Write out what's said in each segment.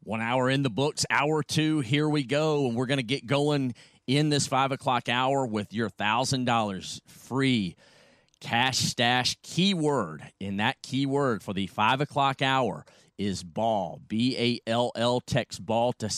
1 hour in the books, hour two, here we go. And we're going to get going in this 5 o'clock hour with your $1,000 free cash stash keyword. And that keyword for the 5 o'clock hour is ball, B-A-L-L. Text ball to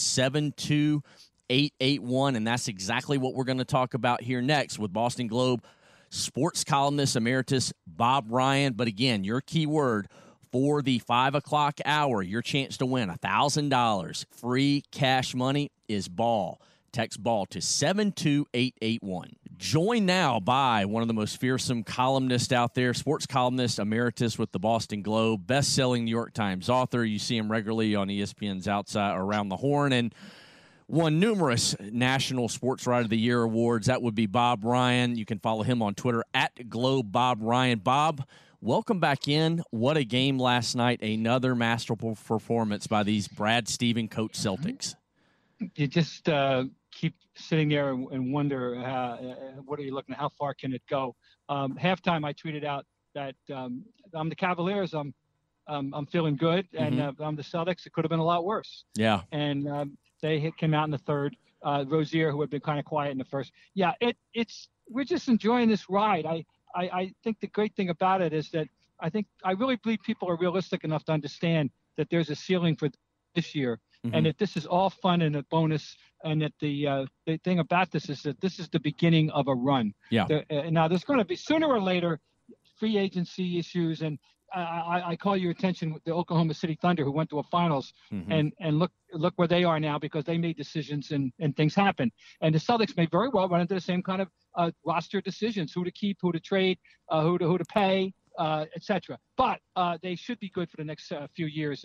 72881. And that's exactly what we're going to talk about here next with Boston Globe sports columnist emeritus Bob Ryan. But again, your keyword for the 5 o'clock hour, your chance to win $1,000 free cash money is ball. Text ball to 72881. Joined now by one of the most fearsome columnists out there, sports columnist emeritus with the Boston Globe, best-selling New York Times author. You see him regularly on ESPN's Outside Around the Horn, and won numerous National Sports Writer of the Year awards. That would be Bob Ryan. You can follow him on Twitter at Globe Bob Ryan. Bob, welcome back in. What a game last night. Another masterful performance by these Brad Stevens coach Celtics. You just keep sitting there and wonder, what are you looking at? How far can it go? Halftime, I tweeted out that I'm the Cavaliers. I'm feeling good. And I'm the Celtics. It could have been a lot worse. Yeah. And they came out in the third. Rozier, who had been kind of quiet in the first. Yeah, we're just enjoying this ride. I think the great thing about it is that I really believe people are realistic enough to understand that there's a ceiling for this year, and that this is all fun and a bonus, and that the thing about this is that this is the beginning of a run. Yeah. Now there's going to be sooner or later free agency issues, and I call your attention with the Oklahoma City Thunder, who went to a finals, and look where they are now because they made decisions and things happen. And the Celtics may very well run into the same kind of roster decisions: who to keep, who to trade, who to pay, etc. But they should be good for the next few years.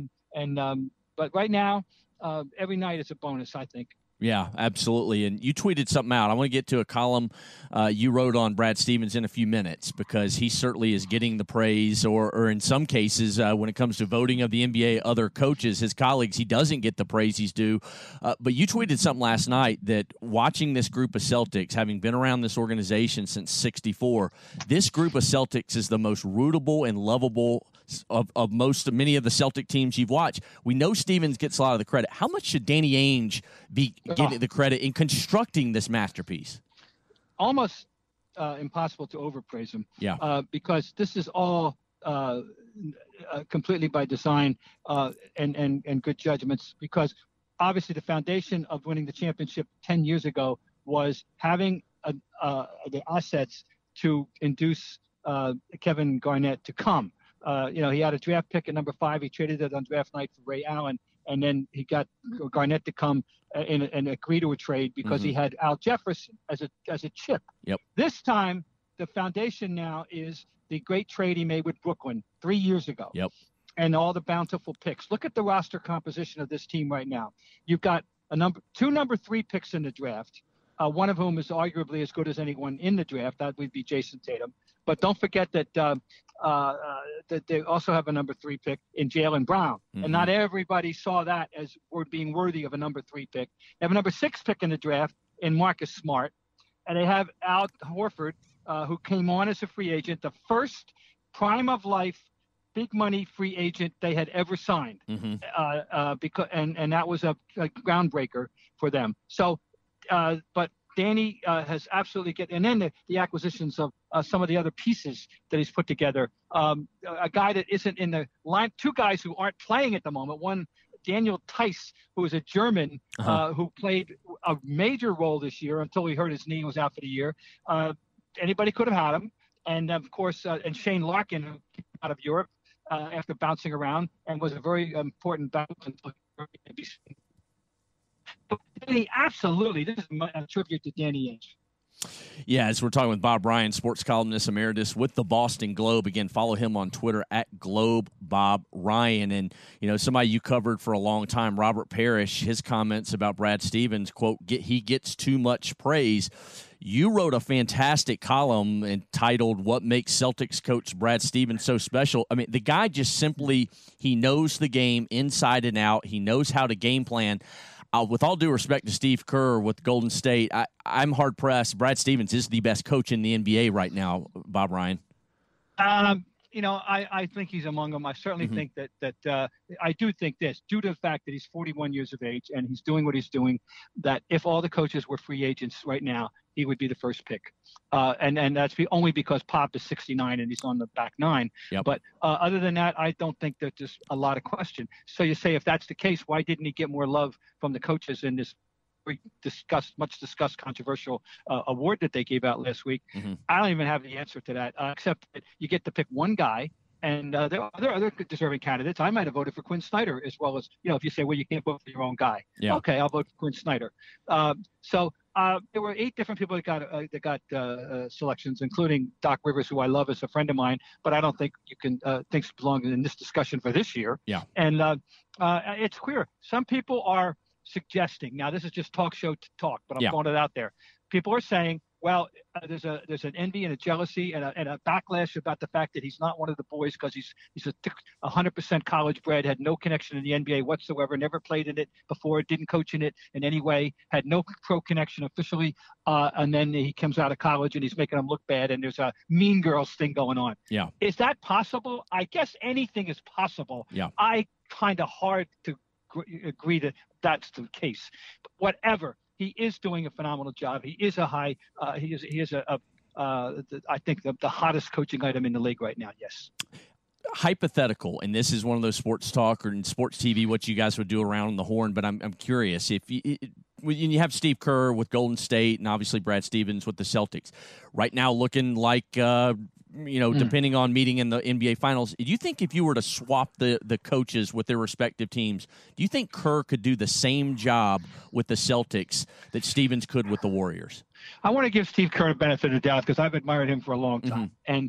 But right now, every night is a bonus, I think. Yeah, absolutely. And you tweeted something out. I want to get to a column you wrote on Brad Stevens in a few minutes, because he certainly is getting the praise, or in some cases, when it comes to voting of the NBA, other coaches, his colleagues, he doesn't get the praise he's due. But you tweeted something last night that watching this group of Celtics, having been around this organization since '64, this group of Celtics is the most rootable and lovable of many of the Celtic teams you've watched. We know Stevens gets a lot of the credit. How much should Danny Ainge be getting the credit in constructing this masterpiece? Almost impossible to overpraise him. Yeah. Because this is all completely by design and good judgments. Because obviously the foundation of winning the championship 10 years ago was having the assets to induce Kevin Garnett to come. He had a draft pick at number 5. He traded it on draft night for Ray Allen, and then he got Garnett to come and agree to a trade because he had Al Jefferson as a chip. Yep. This time, the foundation now is the great trade he made with Brooklyn 3 years ago. Yep. And all the bountiful picks. Look at the roster composition of this team right now. You've got two number 3 picks in the draft, one of whom is arguably as good as anyone in the draft. That would be Jason Tatum. But don't forget that that they also have a number 3 pick in Jaylen Brown. And not everybody saw that as being worthy of a number 3 pick. They have a number 6 pick in the draft in Marcus Smart. And they have Al Horford, who came on as a free agent, the first prime of life, big money free agent they had ever signed. Because that was a groundbreaker for them. So, but Danny has absolutely and then the acquisitions of some of the other pieces that he's put together. A guy that isn't in the line, 2 guys who aren't playing at the moment. One, Daniel Tice, who is a German who played a major role this year until he hurt his knee and was out for the year. Anybody could have had him. And of course, and Shane Larkin, who came out of Europe after bouncing around and was a very important bounce until But absolutely, this is a tribute to Danny Ainge. Yeah, as we're talking with Bob Ryan, sports columnist emeritus with the Boston Globe. Again, follow him on Twitter at Globe Bob Ryan. And, somebody you covered for a long time, Robert Parrish, his comments about Brad Stevens, quote, he gets too much praise. You wrote a fantastic column entitled What Makes Celtics Coach Brad Stevens So Special. I mean, the guy just simply, he knows the game inside and out. He knows how to game plan. With all due respect to Steve Kerr with Golden State, I'm hard-pressed. Brad Stevens is the best coach in the NBA right now, Bob Ryan. I think he's among them. I certainly think that I do think this, due to the fact that he's 41 years of age and he's doing what he's doing, that if all the coaches were free agents right now, he would be the first pick. And that's only because Pop is 69 and he's on the back nine. Yep. But other than that, I don't think that there's a lot of question. So you say, if that's the case, why didn't he get more love from the coaches in this much discussed controversial award that they gave out last week? I don't even have the answer to that, except that you get to pick one guy, and there are other deserving candidates. I might have voted for Quinn Snyder, as well as, if you say, well, you can't vote for your own guy. Yeah. Okay, I'll vote for Quinn Snyder. So there were 8 different people that got selections, including Doc Rivers, who I love as a friend of mine, but I don't think you can things belong in this discussion for this year. Yeah. And it's clear. Some people are suggesting, now this is just talk show talk, but I'm throwing it out there. People are saying, well, there's an envy and a jealousy and a backlash about the fact that he's not one of the boys because he's a 100% college bred, had no connection in the NBA whatsoever, never played in it before, didn't coach in it in any way, had no pro connection officially, and then he comes out of college and he's making them look bad, and there's a Mean Girls thing going on. Yeah. Is that possible? I guess anything is possible. Yeah. I find it hard to agree that that's the case. But whatever. He is doing a phenomenal job. He is I think the hottest coaching item in the league right now. Yes. Hypothetical, and this is one of those sports talk or in sports TV, what you guys would do around the horn. But I'm curious if you have Steve Kerr with Golden State and obviously Brad Stevens with the Celtics right now, looking like depending on meeting in the NBA Finals. Do you think if you were to swap the coaches with their respective teams, do you think Kerr could do the same job with the Celtics that Stevens could with the Warriors? I want to give Steve Kerr the benefit of the doubt because I've admired him for a long time, and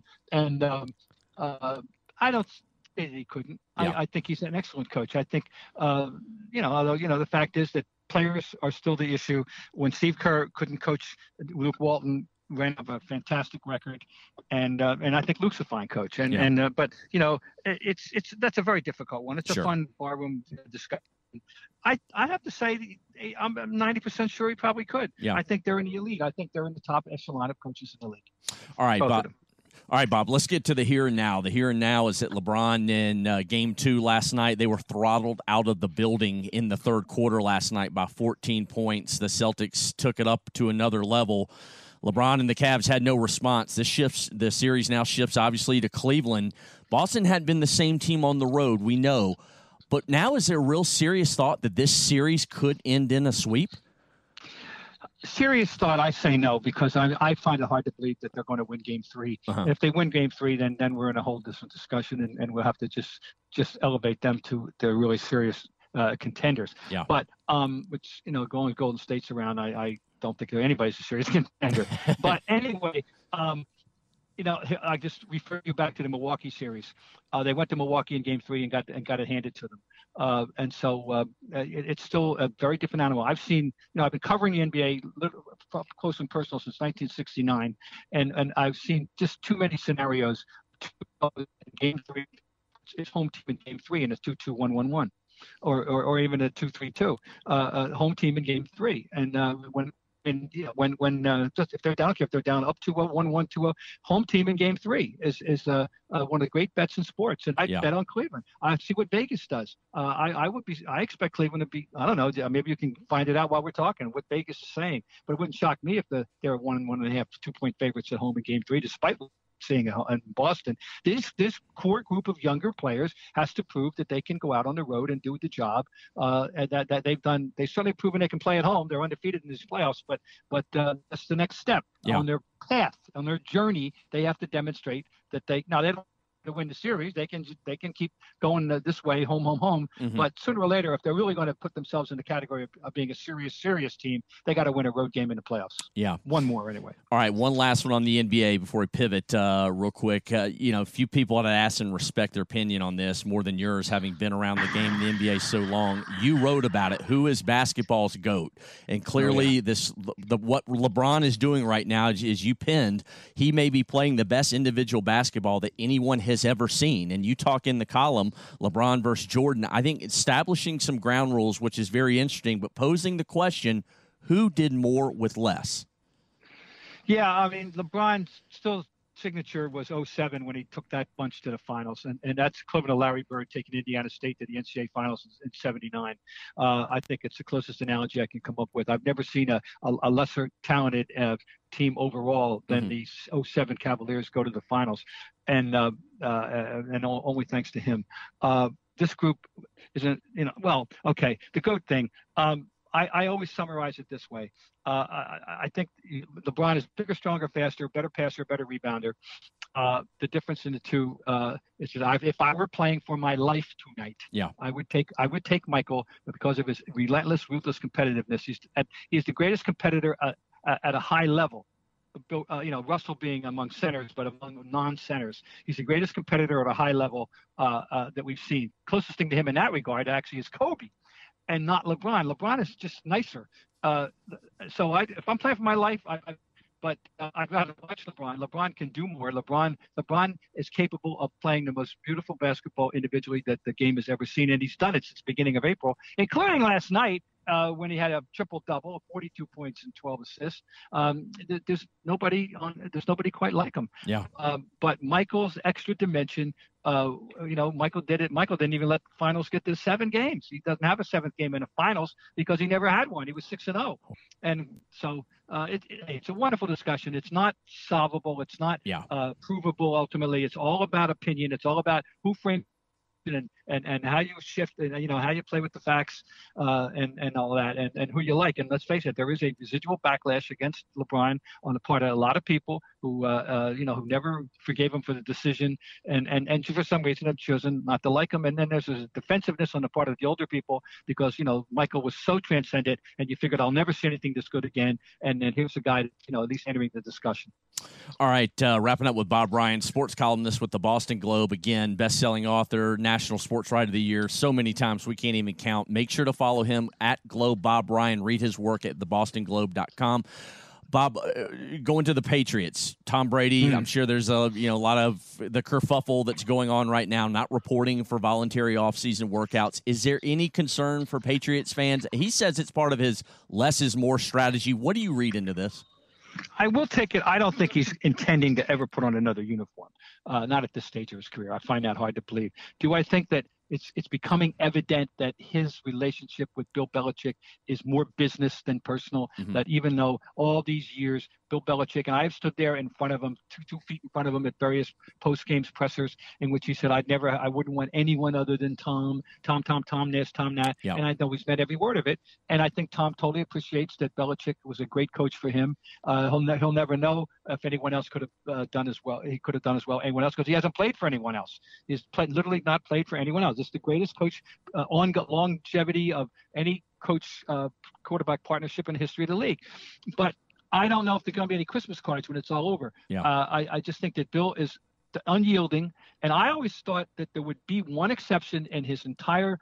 I don't say that he couldn't. Yeah. I think he's an excellent coach. I think although the fact is that players are still the issue. When Steve Kerr couldn't coach, Luke Walton ran up a fantastic record, and I think Luke's a fine coach. But that's a very difficult one. It's a fun barroom discussion. I have to say I'm 90% sure he probably could. Yeah. I think they're in the elite. I think they're in the top echelon of coaches in the league. All right, Bob. All right, Bob, let's get to the here and now. The here and now is that LeBron in Game 2 last night, they were throttled out of the building in the third quarter last night by 14 points. The Celtics took it up to another level. LeBron and the Cavs had no response. The series now shifts, obviously, to Cleveland. Boston hadn't been the same team on the road, we know. But now is there real serious thought that this series could end in a sweep? Serious thought, I say no, because I find it hard to believe that they're going to win Game 3. If they win Game 3, then we're in a whole different discussion, and we'll have to just elevate them to the really serious contenders. Yeah. But which going Golden State's around, I don't think anybody's a serious contender. But anyway, I just refer you back to the Milwaukee series. They went to Milwaukee in Game 3 and got it handed to them. And so it's still a very different animal. I've been covering the NBA close and personal since 1969, and I've seen just too many scenarios. Game 3, it's home team in Game 3, and it's 2-2, 1-1-1, or even a 2-3-2. Home team in Game 3, and just if they're down, up 2-0, 1-1, 2-0, home team in Game 3 is one of the great bets in sports, and I bet on Cleveland. I see what Vegas does. I expect Cleveland to be. I don't know. Maybe you can find it out while we're talking what Vegas is saying, but it wouldn't shock me if they're 1.5, 2-point favorites at home in Game 3, despite seeing in Boston. This core group of younger players has to prove that they can go out on the road and do the job and that they've done. They've certainly proven they can play at home. They're undefeated in these playoffs, but that's the next step on their path, on their journey. They have to demonstrate that they don't to win the series. They can keep going this way, home. But sooner or later, if they're really going to put themselves in the category of being a serious team, they got to win a road game in the playoffs. Yeah, one more anyway. All right, one last one on the NBA before we pivot real quick. A few people had asked and respect their opinion on this more than yours, having been around the game in the NBA so long. You wrote about it. Who is basketball's GOAT? And clearly, what LeBron is doing right now is you pinned. He may be playing the best individual basketball that anyone has ever seen. And you talk in the column, LeBron versus Jordan. I think establishing some ground rules, which is very interesting, but posing the question, who did more with less? Yeah, I mean, LeBron still signature was 07 when he took that bunch to the finals. And that's equivalent to Larry Bird taking Indiana State to the NCAA finals in 79. I think it's the closest analogy I can come up with. I've never seen a lesser talented team overall than the 07 Cavaliers go to the finals. And only thanks to him. This group isn't, the GOAT thing. I always summarize it this way. I think LeBron is bigger, stronger, faster, better passer, better rebounder. The difference in the two is that if I were playing for my life tonight, I would take Michael because of his relentless, ruthless competitiveness. He's the greatest competitor at a high level. Russell being among centers, but among non-centers, he's the greatest competitor at a high level that we've seen. Closest thing to him in that regard actually is Kobe, and not LeBron. LeBron is just nicer. So if I'm playing for my life, I'd rather watch LeBron. LeBron can do more. LeBron is capable of playing the most beautiful basketball individually that the game has ever seen, and he's done it since the beginning of April, including last night when he had a triple-double, 42 points and 12 assists. There's nobody quite like him. But Michael's extra dimension. Michael did it. Michael didn't even let the finals get to 7 games. He doesn't have a 7th game in the finals because he never had one. He was 6-0, and so it's a wonderful discussion. It's not solvable. It's not provable. Ultimately, it's all about opinion. It's all about who frames and how you shift and how you play with the facts and all that and who you like. And let's face it, there is a residual backlash against LeBron on the part of a lot of people who who never forgave him for the decision and for some reason have chosen not to like him. And then there's a defensiveness on the part of the older people because Michael was so transcendent and you figured I'll never see anything this good again. And then here's a guy at least entering the discussion. All right, wrapping up with Bob Ryan, sports columnist with the Boston Globe, again, best-selling author, National Sports Writer of the Year, so many times we can't even count. Make sure to follow him at Globe Bob Ryan. Read his work at thebostonglobe.com. Bob, going to the Patriots, Tom Brady, I'm sure there's a lot of the kerfuffle that's going on right now, not reporting for voluntary offseason workouts. Is there any concern for Patriots fans? He says it's part of his less is more strategy. What do you read into this? I will take it. I don't think he's intending to ever put on another uniform, not at this stage of his career. I find that hard to believe. Do I think that it's becoming evident that his relationship with Bill Belichick is more business than personal, that even though all these years Bill Belichick, and I've stood there in front of him, two feet in front of him at various post-games pressers in which he said, I wouldn't want anyone other than Tom this, Tom that. And I know he's meant every word of it. And I think Tom totally appreciates that Belichick was a great coach for him. He'll never know if anyone else could have done as well. He could have done as well anyone else because he hasn't played for anyone else. He's literally not played for anyone else. It's the greatest coach on longevity of any coach quarterback partnership in the history of the league. But I don't know if there's going to be any Christmas cards when it's all over. I just think that Bill is unyielding. And I always thought that there would be one exception in his entire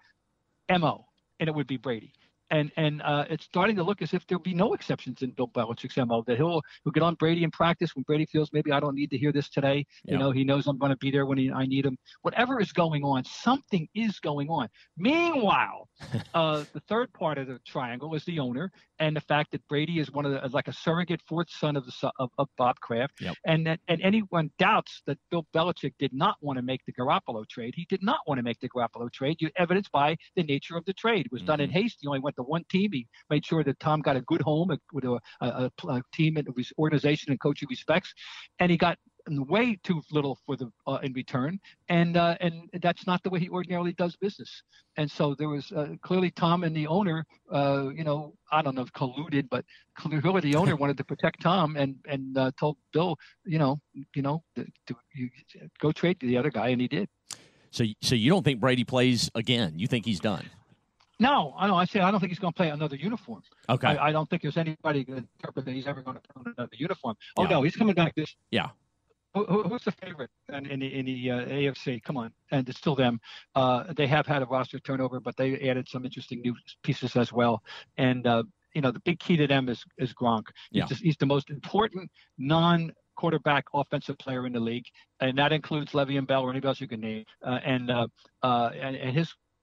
MO, and it would be Brady. And it's starting to look as if there'll be no exceptions in Bill Belichick's MO, that he'll get on Brady in practice when Brady feels maybe I don't need to hear this today. He knows I'm going to be there when I need him. Whatever is going on, something is going on. Meanwhile, the third part of the triangle is the owner and the fact that Brady is one of the, like a surrogate fourth son of Bob Kraft. And anyone doubts that Bill Belichick did not want to make the Garoppolo trade. He did not want to make the Garoppolo trade, evidenced by the nature of the trade. It was done in haste. He only went to one team. He made sure that Tom got a good home with a team and organization and coach he respects, and he got way too little for the in return, and that's not the way he ordinarily does business. And so there was clearly Tom and the owner, I don't know if colluded, but clearly the owner wanted to protect Tom and told Bill, to go trade to the other guy, and he did. So you don't think Brady plays again? You think he's done? No, I don't think he's going to play another uniform. Okay. I don't think there's anybody going to interpret that he's ever going to put on another uniform. Oh, no, he's coming back this. Yeah. Who's the favorite in the AFC? Come on. And it's still them. They have had a roster turnover, but they added some interesting new pieces as well. And, the big key to them is Gronk. He's the most important non-quarterback offensive player in the league. And that includes Le'Veon Bell or anybody else you can name. And his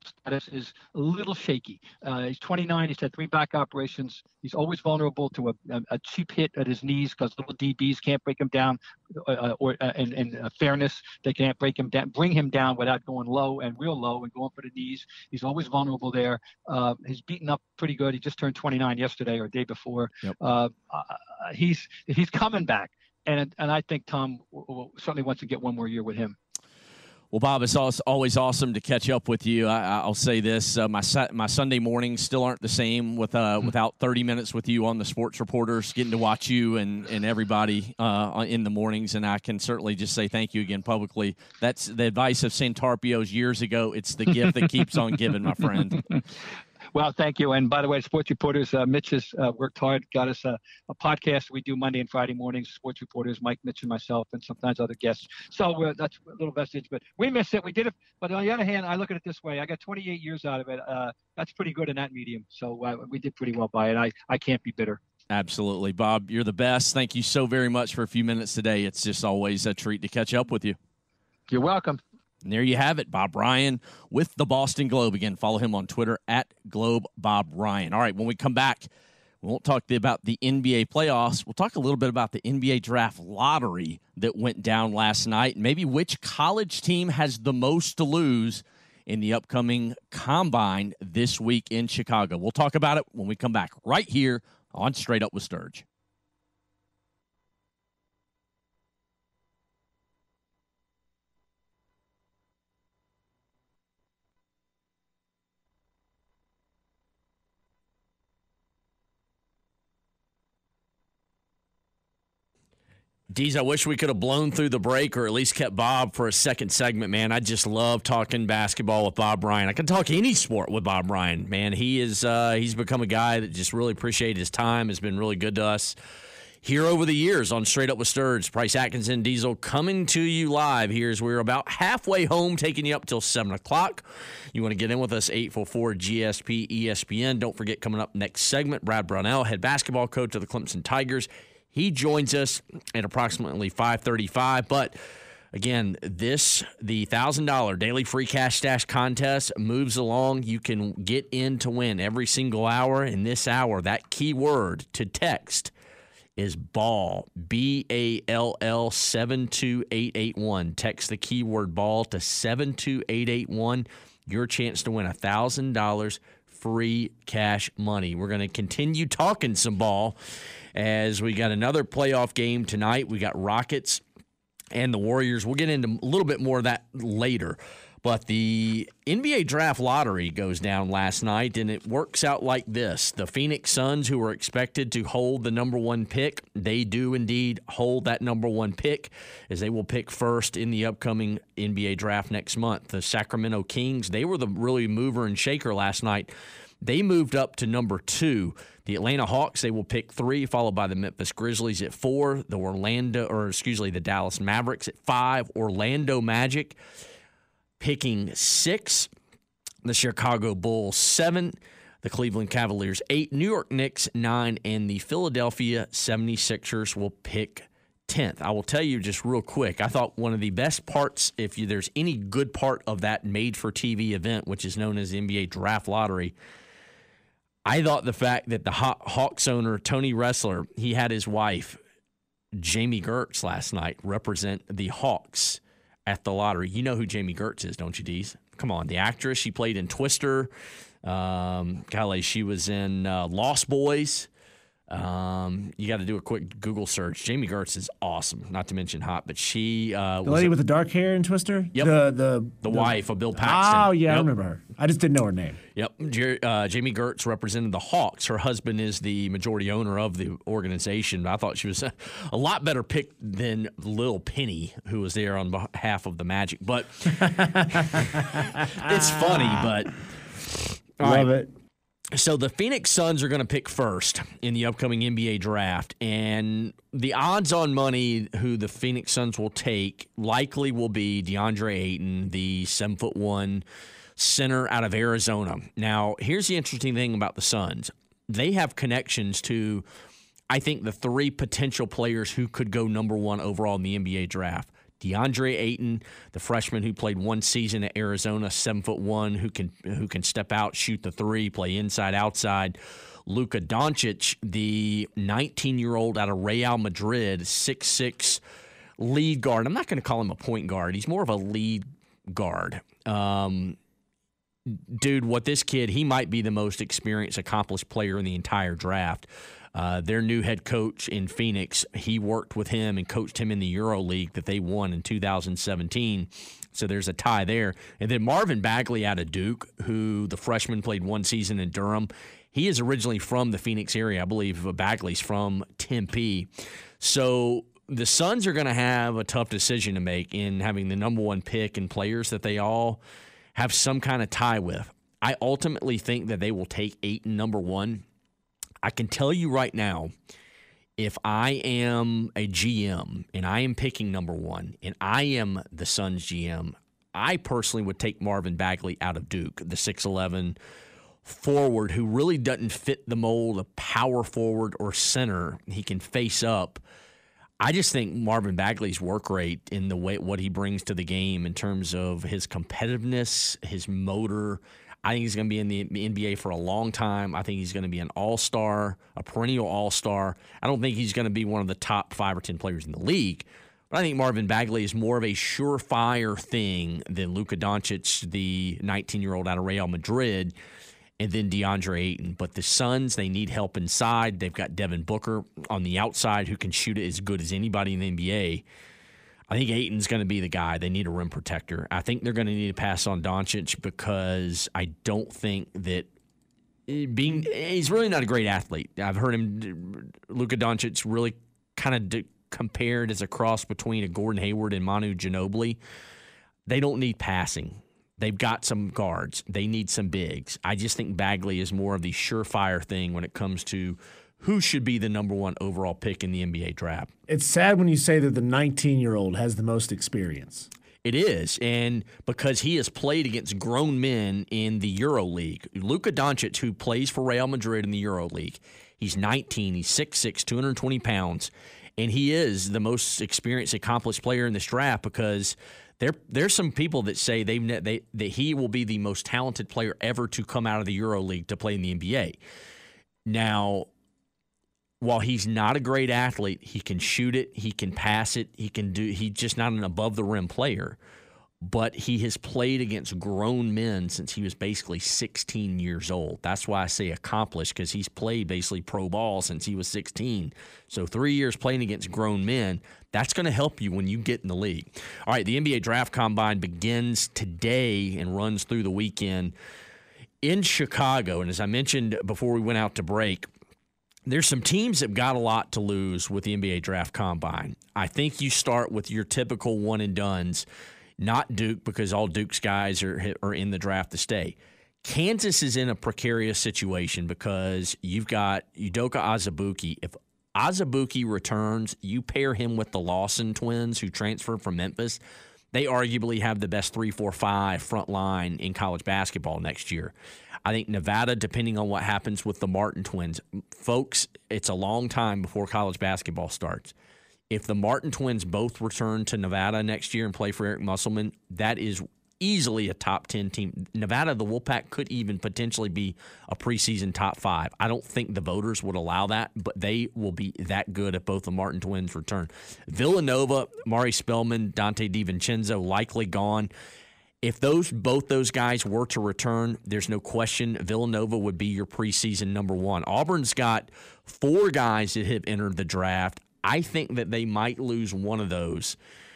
status is a little shaky. He's 29. He's had 3 back operations. He's always vulnerable to a cheap hit at his knees because little DBs can't break him down. In fairness, they can't bring him down without going low and real low and going for the knees. He's always vulnerable there. He's beaten up pretty good. He just turned 29 yesterday or day before. Yep. He's coming back, and I think Tom certainly wants to get one more year with him. Well, Bob, it's always awesome to catch up with you. I'll say this: my Sunday mornings still aren't the same without 30 minutes with you on the Sports Reporters, getting to watch you and everybody in the mornings. And I can certainly just say thank you again publicly. That's the advice of Santarpio's years ago. It's the gift that keeps on giving, my friend. Well, thank you. And by the way, Sports Reporters, Mitch has worked hard, got us a podcast we do Monday and Friday mornings, Sports Reporters, Mike, Mitch, and myself, and sometimes other guests. So that's a little vestige, but we missed it. We did it. But on the other hand, I look at it this way. I got 28 years out of it. That's pretty good in that medium. So we did pretty well by it. I can't be bitter. Absolutely. Bob, you're the best. Thank you so very much for a few minutes today. It's just always a treat to catch up with you. You're welcome. And there you have it, Bob Ryan with the Boston Globe. Again, follow him on Twitter at GlobeBobRyan. All right, when we come back, we won't talk about the NBA playoffs. We'll talk a little bit about the NBA draft lottery that went down last night, and maybe which college team has the most to lose in the upcoming combine this week in Chicago. We'll talk about it when we come back right here on Straight Up with Sturge. Deez, I wish we could have blown through the break or at least kept Bob for a second segment, man. I just love talking basketball with Bob Ryan. I can talk any sport with Bob Ryan, man. He's become a guy that just really appreciated his time, has been really good to us here over the years on Straight Up with Sturge. Price Atkinson, Diesel coming to you live here as we're about halfway home, taking you up till 7 o'clock. You want to get in with us, 844-GSP-ESPN. Don't forget, coming up next segment, Brad Brownell, head basketball coach of the Clemson Tigers. He joins us at approximately 5:35. But, again, the $1,000 daily free cash stash contest moves along. You can get in to win every single hour. In this hour, that key word to text is BALL, BALL 72881. Text the keyword BALL to 72881. Your chance to win $1,000 free cash money. We're going to continue talking some ball as we got another playoff game tonight. We got Rockets and the Warriors. We'll get into a little bit more of that later. But the NBA draft lottery goes down last night, and it works out like this. The Phoenix Suns, who were expected to hold the number 1 pick, they do indeed hold that number 1 pick, as they will pick first in the upcoming NBA draft next month. The Sacramento Kings, they were the really mover and shaker last night. They moved up to number 2. The Atlanta Hawks, they will pick 3, followed by the Memphis Grizzlies at 4, the Dallas Mavericks at 5, Orlando Magic picking 6, the Chicago Bulls 7, the Cleveland Cavaliers 8, New York Knicks 9, and the Philadelphia 76ers will pick 10th. I will tell you just real quick, I thought one of the best parts, if there's any good part of that made-for-TV event, which is known as the NBA Draft Lottery, I thought the fact that the Hawks owner, Tony Ressler, he had his wife, Jamie Gertz, last night represent the Hawks at the lottery. You know who Jamie Gertz is, don't you, Deez? Come on, the actress. She played in Twister. She was in Lost Boys. You got to do a quick Google search. Jamie Gertz is awesome, not to mention hot, but she the lady with the dark hair in Twister? Yep. The wife of Bill Paxton. Oh, yeah, yep. I remember her. I just didn't know her name. Yep. Jamie Gertz represented the Hawks. Her husband is the majority owner of the organization. I thought she was a lot better pick than Lil Penny, who was there on behalf of the Magic. But it's funny, but Love it. So the Phoenix Suns are going to pick first in the upcoming NBA draft, and the odds on money who the Phoenix Suns will take likely will be DeAndre Ayton, the 7'1" center out of Arizona. Now, here's the interesting thing about the Suns. They have connections to, I think, the 3 potential players who could go number 1 overall in the NBA draft. DeAndre Ayton, the freshman who played one season at Arizona, 7'1", who can step out, shoot the three, play inside, outside. Luka Doncic, the 19-year-old out of Real Madrid, 6'6", lead guard. I'm not going to call him a point guard. He's more of a lead guard. Dude, what this kid, he might be the most experienced, accomplished player in the entire draft. Their new head coach in Phoenix, he worked with him and coached him in the EuroLeague that they won in 2017. So there's a tie there. And then Marvin Bagley out of Duke, who the freshman played one season in Durham. He is originally from the Phoenix area. I believe Bagley's from Tempe. So the Suns are going to have a tough decision to make in having the number one pick and players that they all have some kind of tie with. I ultimately think that they will take Ayton number one. I can tell you right now, if I am a GM and I am picking number one and I am the Suns GM, I personally would take Marvin Bagley out of Duke, the 6'11" forward who really doesn't fit the mold of power forward or center. He can face up. I just think Marvin Bagley's work rate in the way what he brings to the game in terms of his competitiveness, his motor, I think he's going to be in the NBA for a long time. I think he's going to be an all-star, a perennial all-star. I don't think he's going to be one of the top 5 or 10 players in the league, but I think Marvin Bagley is more of a surefire thing than Luka Doncic, the 19-year-old out of Real Madrid, and then DeAndre Ayton. But the Suns, they need help inside. They've got Devin Booker on the outside who can shoot it as good as anybody in the NBA. I think Ayton's going to be the guy. They need a rim protector. I think they're going to need to pass on Doncic because I don't think that he's really not a great athlete. I've heard him, Luka Doncic, really kind of compared as a cross between a Gordon Hayward and Manu Ginobili. They don't need passing. They've got some guards. They need some bigs. I just think Bagley is more of the surefire thing when it comes to who should be the number one overall pick in the NBA draft. It's sad when you say that the 19-year-old has the most experience. It is, and because he has played against grown men in the EuroLeague. Luka Doncic, who plays for Real Madrid in the EuroLeague, he's 19, he's 6'6", 220 pounds, and he is the most experienced, accomplished player in this draft because there's some people that say that he will be the most talented player ever to come out of the EuroLeague to play in the NBA. Now, while he's not a great athlete, he can shoot it, he can pass it, he's just not an above the rim player. But he has played against grown men since he was basically 16 years old. That's why I say accomplished, because he's played basically pro ball since he was 16. So 3 years playing against grown men, that's going to help you when you get in the league. All right, the NBA Draft Combine begins today and runs through the weekend in Chicago. And as I mentioned before we went out to break, there's some teams that got a lot to lose with the NBA Draft Combine. I think you start with your typical one-and-dones, not Duke, because all Duke's guys are in the draft to stay. Kansas is in a precarious situation because you've got Udoka Azubuike. If Azubuike returns, you pair him with the Lawson twins who transferred from Memphis. They arguably have the best 3, 4, 5 front line in college basketball next year. I think Nevada, depending on what happens with the Martin twins, folks, it's a long time before college basketball starts. If the Martin twins both return to Nevada next year and play for Eric Musselman, that is easily a top 10 team. Nevada, the Wolfpack, could even potentially be a preseason top 5. I don't think the voters would allow that, but they will be that good if both the Martin twins return. Villanova, Mari Spellman, Dante DiVincenzo likely gone. If both those guys were to return, there's no question Villanova would be your preseason number 1. Auburn's got 4 guys that have entered the draft. I think that they might lose one of those,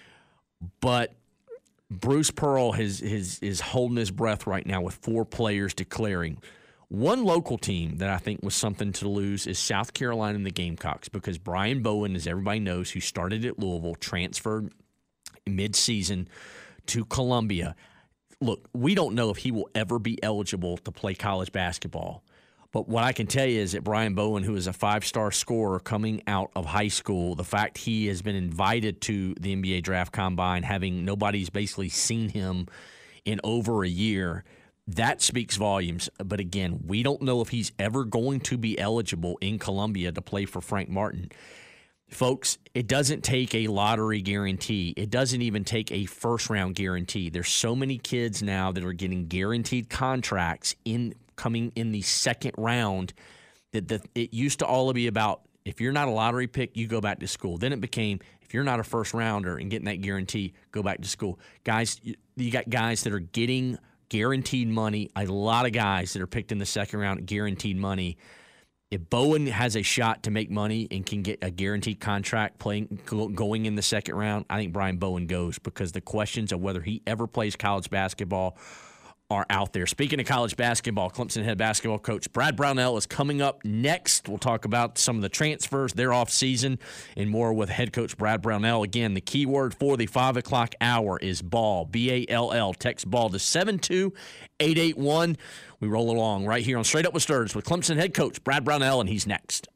but Bruce Pearl is holding his breath right now with 4 players declaring. One local team that I think was something to lose is South Carolina and the Gamecocks, because Brian Bowen, as everybody knows, who started at Louisville, transferred midseason to Columbia. Look, we don't know if he will ever be eligible to play college basketball. But what I can tell you is that Brian Bowen, who is a 5-star scorer coming out of high school, the fact he has been invited to the NBA Draft Combine, having nobody's basically seen him in over a year, that speaks volumes. But again, we don't know if he's ever going to be eligible in Columbia to play for Frank Martin. Folks, it doesn't take a lottery guarantee. It doesn't even take a first-round guarantee. There's so many kids now that are getting guaranteed contracts coming in the second round that it used to all be about, if you're not a lottery pick, you go back to school. Then it became, if you're not a first-rounder and getting that guarantee, go back to school. Guys, you got guys that are getting guaranteed money, a lot of guys that are picked in the second round guaranteed money. If Bowen has a shot to make money and can get a guaranteed contract going in the second round, I think Brian Bowen goes, because the questions of whether he ever plays college basketball are out there. Speaking of college basketball, Clemson head basketball coach Brad Brownell is coming up next. We'll talk about some of the transfers, their offseason, and more with head coach Brad Brownell. Again, the key word for the 5 o'clock hour is ball, B-A-L-L. Text ball to 72881. We roll along right here on Straight Up with Sturge with Clemson head coach Brad Brownell, and he's next.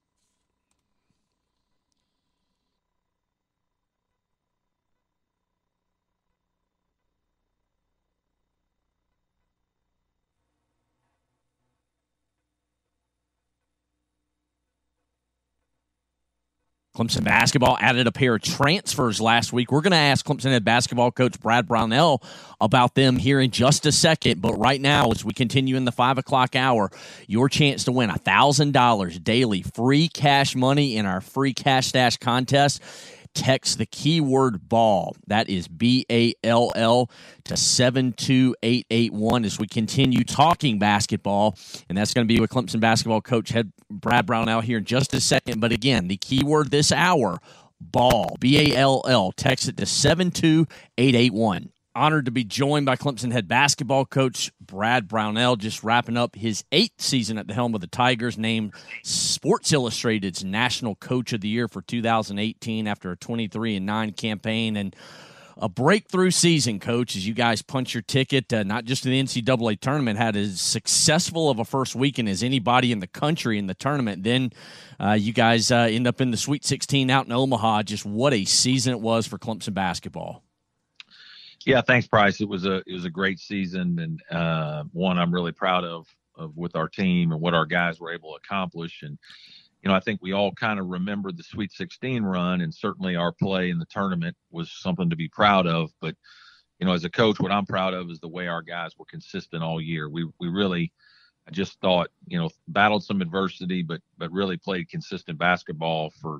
Clemson basketball added a pair of transfers last week. We're going to ask Clemson head basketball coach Brad Brownell about them here in just a second. But right now, as we continue in the 5 o'clock hour, your chance to win $1,000 daily free cash money in our free cash stash contest. Text the keyword ball. That is B-A-L-L to 72881 as we continue talking basketball. And that's going to be with Clemson basketball coach head Brad Brownell here in just a second. But again, the keyword this hour, ball, B-A-L-L. Text it to 72881. Honored to be joined by Clemson head basketball coach Brad Brownell, just wrapping up his 8th season at the helm of the Tigers, named Sports Illustrated's National Coach of the Year for 2018 after a 23-9 campaign and a breakthrough season, Coach, as you guys punch your ticket, not just to the NCAA tournament, had as successful of a first weekend as anybody in the country in the tournament. Then you guys end up in the Sweet 16 out in Omaha. Just what a season it was for Clemson basketball. Yeah, thanks, Bryce. It was a great season, and one I'm really proud of with our team and what our guys were able to accomplish. And I think we all kind of remember the Sweet 16 run, and certainly our play in the tournament was something to be proud of. But as a coach, what I'm proud of is the way our guys were consistent all year. We really, I just thought, battled some adversity, but really played consistent basketball for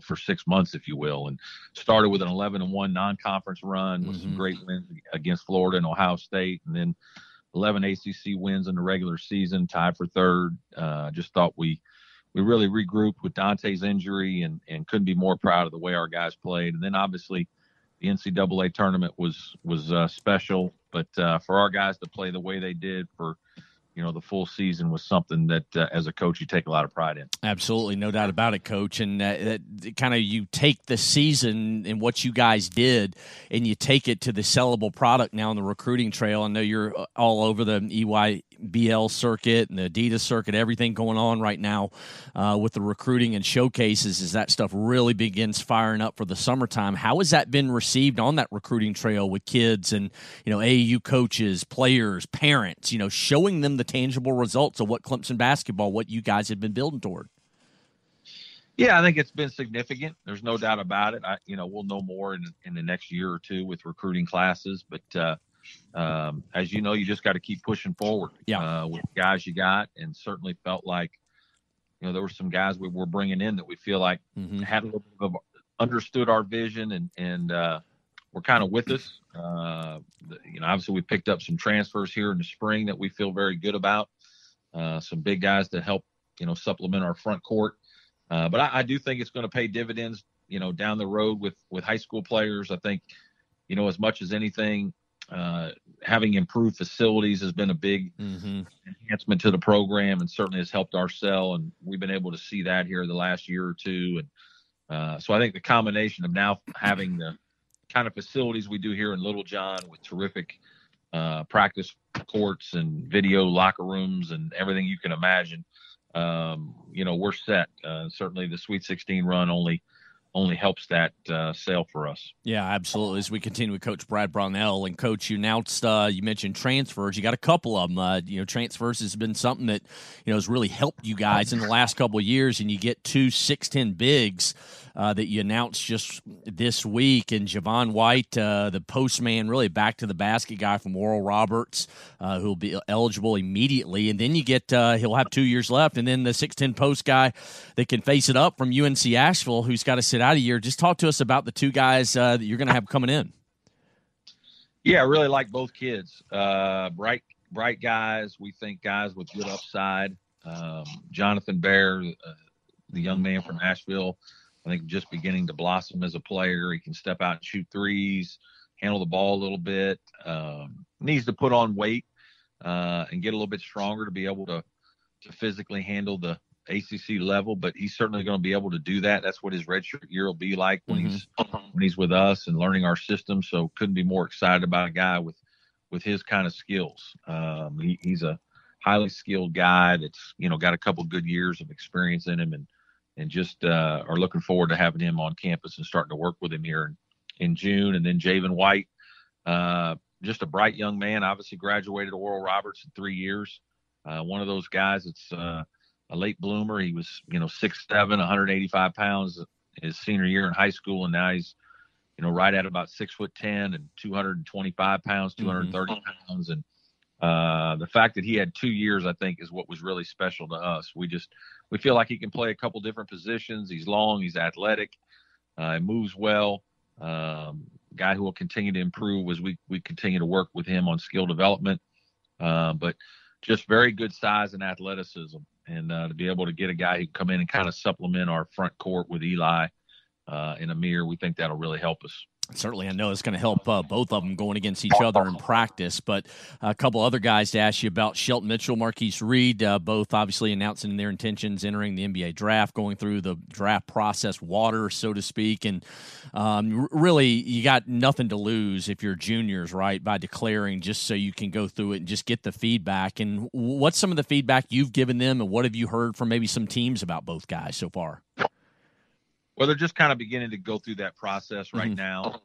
6 months, if you will, and started with an 11-1 non-conference run with some great wins against Florida and Ohio State, and then 11 ACC wins in the regular season, tied for third. Just thought we really regrouped with Dante's injury and couldn't be more proud of the way our guys played. And then obviously the NCAA tournament was special, but for our guys to play the way they did for the full season was something that, as a coach, you take a lot of pride in. Absolutely, no doubt about it, Coach. And kind of you take the season and what you guys did, and you take it to the sellable product now on the recruiting trail. I know you're all over the EYBL circuit and the Adidas circuit, everything going on right now with the recruiting and showcases as that stuff really begins firing up for the summertime. How has that been received on that recruiting trail with kids and, AAU coaches, players, parents, showing them the tangible results of what Clemson basketball, what you guys have been building toward? Yeah, I think it's been significant. There's no doubt about it. We'll know more in the next year or two with recruiting classes, but as you know, you just got to keep pushing forward with the guys you got, and certainly felt like, there were some guys we were bringing in that we feel like had a little bit of understood our vision and were kind of with us. Obviously we picked up some transfers here in the spring that we feel very good about. Some big guys to help, supplement our front court. But I do think it's going to pay dividends, down the road with high school players. I think, as much as anything, having improved facilities has been a big enhancement to the program, and certainly has helped our sell. And we've been able to see that here the last year or two. And so I think the combination of now having the kind of facilities we do here in Littlejohn with terrific practice courts and video locker rooms and everything you can imagine, we're set. Certainly the Sweet 16 run only helps that sale for us. Yeah, absolutely. As we continue with Coach Brad Brownell, and Coach, you announced, you mentioned transfers. You got a couple of them. Transfers has been something that, has really helped you guys in the last couple of years, and you get 2 6'10" bigs that you announced just this week, and Javon White, the postman, really back to the basket guy from Oral Roberts, who will be eligible immediately. And then you get he'll have 2 years left, and then the 6'10" post guy that can face it up from UNC Asheville, who's got to sit out a year. Just talk to us about the two guys that you're going to have coming in. Yeah, I really like both kids. Bright guys. We think guys with good upside. Jonathan Bear, the young man from Asheville, I think just beginning to blossom as a player. He can step out and shoot threes, handle the ball a little bit. Needs to put on weight and get a little bit stronger to be able to physically handle the ACC level, but he's certainly going to be able to do that. That's what his redshirt year will be like when he's with us and learning our system. So couldn't be more excited about a guy with his kind of skills. He's a highly skilled guy that's, got a couple good years of experience in him, and just are looking forward to having him on campus and starting to work with him here in June. And then Javon White, just a bright young man, obviously graduated Oral Roberts in 3 years. One of those guys that's a late bloomer. He was, 6'7", 185 pounds his senior year in high school, and now he's, right at about 6'10" and 225 pounds, 230 pounds. And the fact that he had 2 years, I think, is what was really special to us. We feel like he can play a couple different positions. He's long, he's athletic, he moves well. Guy who will continue to improve as we continue to work with him on skill development. But just very good size and athleticism. And to be able to get a guy who can come in and kind of supplement our front court with Eli and Amir, we think that'll really help us. Certainly, I know it's going to help both of them going against each other in practice. But a couple other guys to ask you about: Shelton Mitchell, Marquise Reed, both obviously announcing their intentions entering the NBA draft, going through the draft process water, so to speak. And really, you got nothing to lose if you're juniors, right, by declaring, just so you can go through it and just get the feedback. And what's some of the feedback you've given them, and what have you heard from maybe some teams about both guys so far? Well, they're just kind of beginning to go through that process right now.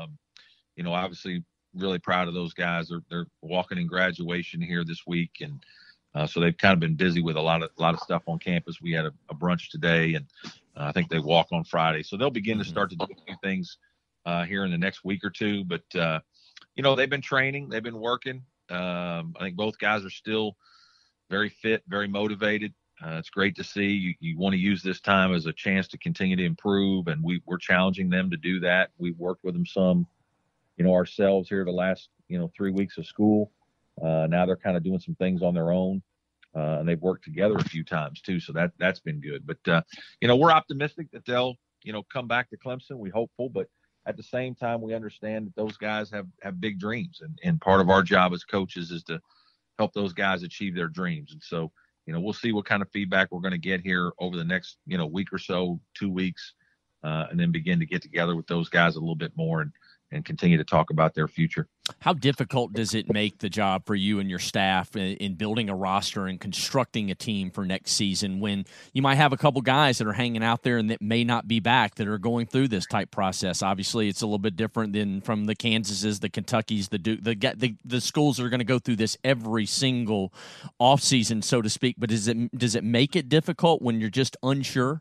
Obviously really proud of those guys. They're walking in graduation here this week. And so they've kind of been busy with a lot of stuff on campus. We had a brunch today, and I think they walk on Friday. So they'll begin to start to do a few things here in the next week or two. But, they've been training. They've been working. I think both guys are still very fit, very motivated. It's great to see. You want to use this time as a chance to continue to improve, and we're challenging them to do that. We've worked with them some, ourselves here the last, 3 weeks of school. Now they're kind of doing some things on their own, and they've worked together a few times too. So that's been good. But, we're optimistic that they'll, come back to Clemson. We're hopeful, but at the same time, we understand that those guys have big dreams, and part of our job as coaches is to help those guys achieve their dreams. And so, we'll see what kind of feedback we're going to get here over the next, week or so, 2 weeks, and then begin to get together with those guys a little bit more and continue to talk about their future. How difficult does it make the job for you and your staff in building a roster and constructing a team for next season when you might have a couple guys that are hanging out there and that may not be back that are going through this type process? Obviously, it's a little bit different than from the Kansases, the Kentuckys, the Duke, the schools that are going to go through this every single offseason, so to speak. But does it make it difficult when you're just unsure?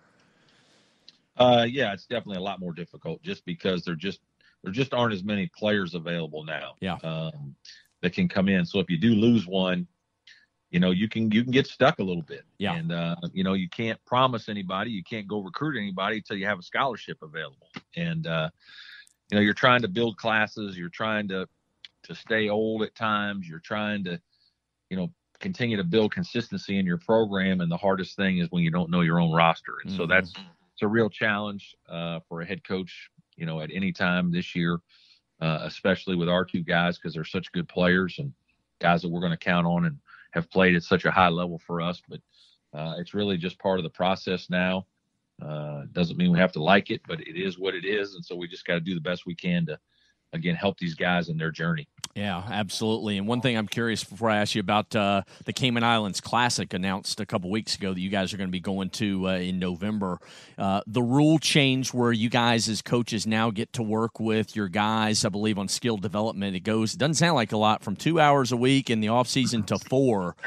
Yeah, it's definitely a lot more difficult just because there just aren't as many players available now that can come in. So if you do lose one, you can get stuck a little bit. Yeah. And, you can't promise anybody, you can't go recruit anybody until you have a scholarship available. And, you're trying to build classes. You're trying to stay old at times. You're trying to, continue to build consistency in your program. And the hardest thing is when you don't know your own roster. And so it's a real challenge for a head coach, at any time this year, especially with our two guys, because they're such good players and guys that we're going to count on and have played at such a high level for us. But it's really just part of the process now. Doesn't mean we have to like it, but it is what it is. And so we just got to do the best we can to, again, help these guys in their journey. Yeah, absolutely. And one thing I'm curious before I ask you about the Cayman Islands Classic announced a couple weeks ago that you guys are going to be going to in November. The rule change where you guys as coaches now get to work with your guys, I believe, on skill development. It doesn't sound like a lot, from 2 hours a week in the off season to 4.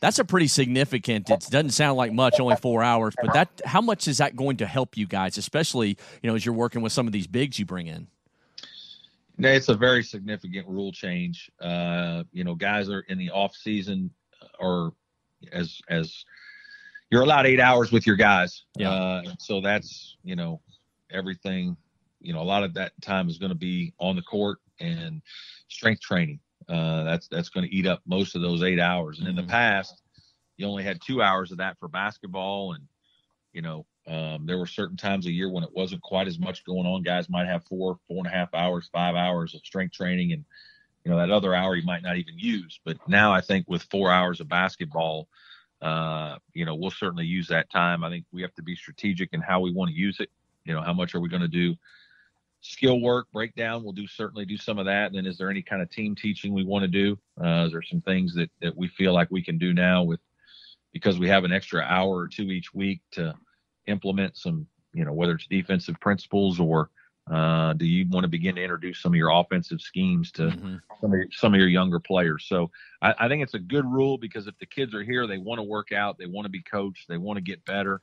That's a pretty significant. It doesn't sound like much, only 4 hours, but how much is that going to help you guys, especially as you're working with some of these bigs you bring in? It's a very significant rule change. Guys are in the off season, or as you're allowed 8 hours with your guys. Yeah. So that's everything. A lot of that time is going to be on the court and strength training. That's going to eat up most of those 8 hours. And in the past, you only had 2 hours of that for basketball. And, there were certain times a year when it wasn't quite as much going on. Guys might have 4.5 hours, 5 hours of strength training. And, that other hour you might not even use. But now I think with 4 hours of basketball, we'll certainly use that time. I think we have to be strategic in how we want to use it. How much are we going to do? Skill work, breakdown, we'll certainly do some of that. And then is there any kind of team teaching we want to do? Is there some things that we feel like we can do now because we have an extra hour or two each week to implement some, whether it's defensive principles or do you want to begin to introduce some of your offensive schemes to some of your younger players? So I think it's a good rule because if the kids are here, they want to work out, they want to be coached, they want to get better.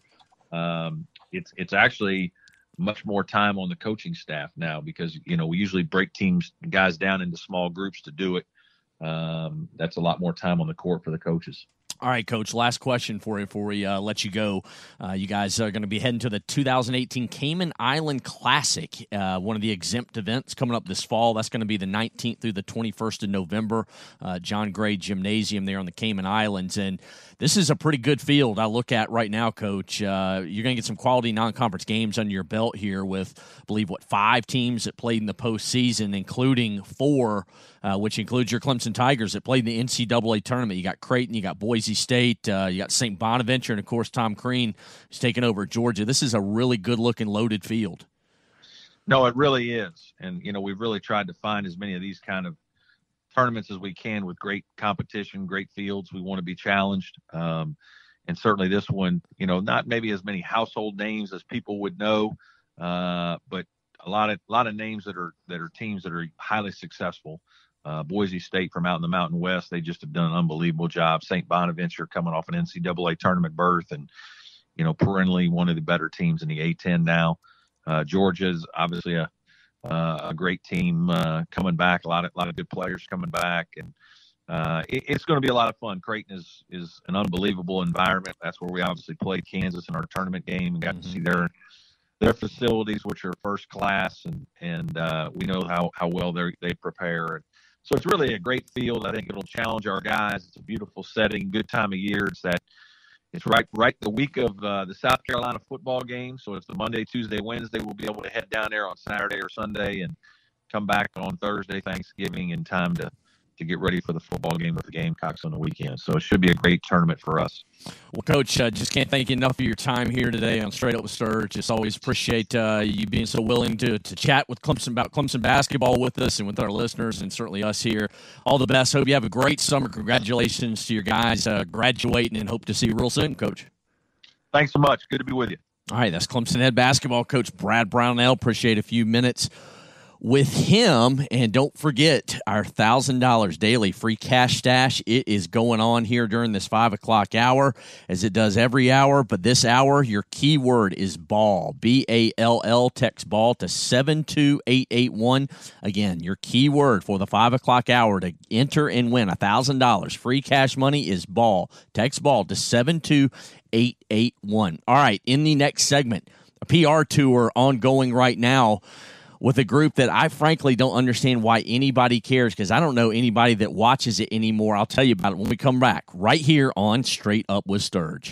It's actually much more time on the coaching staff now because, we usually break guys down into small groups to do it. That's a lot more time on the court for the coaches. All right, Coach, last question for you before we let you go. You guys are going to be heading to the 2018 Cayman Island Classic, one of the exempt events coming up this fall. That's going to be the 19th through the 21st of November, John Gray Gymnasium there on the Cayman Islands. And this is a pretty good field I look at right now, Coach. You're going to get some quality non-conference games under your belt here with, I believe, 5 teams that played in the postseason, including 4 which includes your Clemson Tigers that played in the NCAA tournament. You got Creighton, you got Boise State, you got St. Bonaventure, and, of course, Tom Crean is taking over Georgia. This is a really good-looking, loaded field. No, it really is. And, we've really tried to find as many of these kind of tournaments as we can with great competition, great fields. We want to be challenged. And certainly this one, not maybe as many household names as people would know, but a lot of names that are teams that are highly successful. Boise State from out in the Mountain West, they just have done an unbelievable job. St. Bonaventure coming off an NCAA tournament berth and, perennially one of the better teams in the A-10 now. Georgia's obviously a great team coming back, a lot of good players coming back. And it's going to be a lot of fun. Creighton is an unbelievable environment. That's where we obviously played Kansas in our tournament game and got to see their facilities, which are first class, and we know how well they prepare. And so it's really a great field. I think it'll challenge our guys. It's a beautiful setting, good time of year. It's right the week of the South Carolina football game. So it's the Monday, Tuesday, Wednesday. We'll be able to head down there on Saturday or Sunday and come back on Thursday, Thanksgiving, in time to get ready for the football game with the Gamecocks on the weekend. So it should be a great tournament for us. Well, Coach, just can't thank you enough for your time here today on Straight Up with Sturge. Just always appreciate you being so willing to chat with Clemson about Clemson basketball with us and with our listeners and certainly us here. All the best. Hope you have a great summer. Congratulations to your guys graduating and hope to see you real soon, Coach. Thanks so much. Good to be with you. All right, that's Clemson head basketball coach Brad Brownell. Appreciate a few minutes with him. And don't forget our $1,000 daily free cash stash. It is going on here during this 5 o'clock hour as it does every hour. But this hour, your keyword is ball, BALL. Text ball to 72881. Again, your keyword for the 5 o'clock hour to enter and win $1,000 free cash money is ball. Text ball to 72881. All right, in the next segment, a PR tour ongoing right now with a group that I frankly don't understand why anybody cares, because I don't know anybody that watches it anymore. I'll tell you about it when we come back right here on Straight Up with Sturge.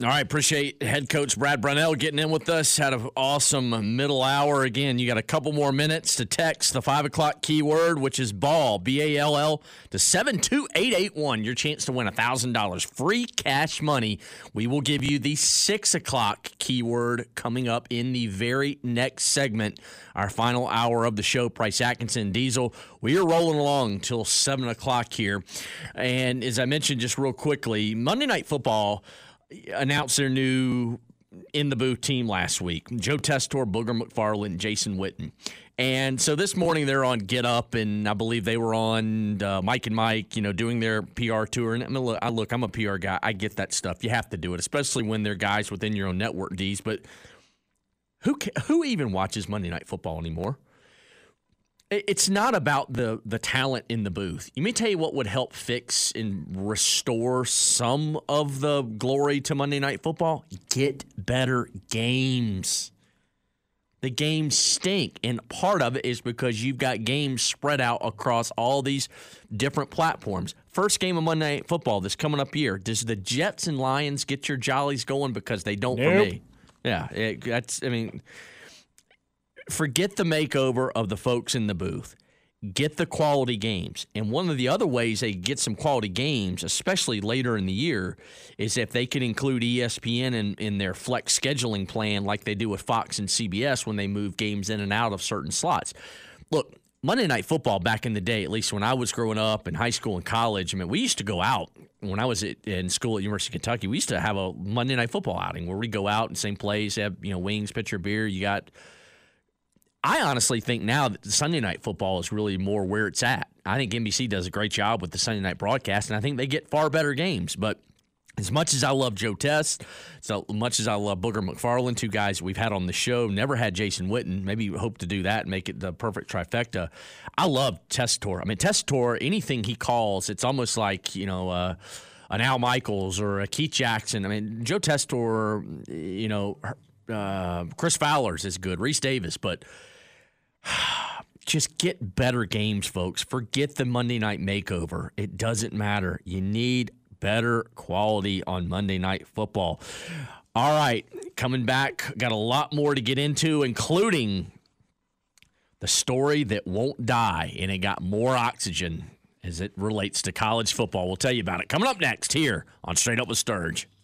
All right, appreciate head coach Brad Brownell getting in with us. Had an awesome middle hour. Again, you got a couple more minutes to text the 5 o'clock keyword, which is ball, B-A-L-L, to 72881. Your chance to win $1,000 free cash money. We will give you the 6 o'clock keyword coming up in the very next segment, our final hour of the show. Price Atkinson, Diesel. We are rolling along until 7 o'clock here. And as I mentioned just real quickly, Monday Night Football announced their new in the booth team last week. Joe Tessitore, Booger McFarland, Jason Witten. And so this morning they're on Get Up, and I believe they were on Mike and Mike, doing their PR tour. And look, I'm a PR guy. I get that stuff. You have to do it, especially when they're guys within your own network, D's. But who even watches Monday Night Football anymore? It's not about the talent in the booth. Let me tell you what would help fix and restore some of the glory to Monday Night Football. Get better games. The games stink, and part of it is because you've got games spread out across all these different platforms. First game of Monday Night Football this coming up year. Does the Jets and Lions get your jollies going? Because they don't for me. Yeah, forget the makeover of the folks in the booth. Get the quality games. And one of the other ways they get some quality games, especially later in the year, is if they can include ESPN in their flex scheduling plan like they do with Fox and CBS when they move games in and out of certain slots. Look, Monday Night Football back in the day, at least when I was growing up in high school and college, we used to go out. When I was in school at University of Kentucky, we used to have a Monday Night Football outing where we go out in the same place, have wings, pitcher, beer. I honestly think now that the Sunday Night Football is really more where it's at. I think NBC does a great job with the Sunday night broadcast, and I think they get far better games. But as much as I love Joe Tess, so much as I love Booger McFarland, two guys we've had on the show, never had Jason Witten. Maybe hope to do that and make it the perfect trifecta. I love Tessitore. Tessitore, anything he calls, it's almost like, an Al Michaels or a Keith Jackson. Joe Tessitore, Chris Fowler's is good, Reese Davis, but just get better games, folks. Forget the Monday night makeover. It doesn't matter. You need better quality on Monday Night Football. All right, coming back, got a lot more to get into, including the story that won't die, and it got more oxygen as it relates to college football. We'll tell you about it coming up next here on Straight Up with Sturge.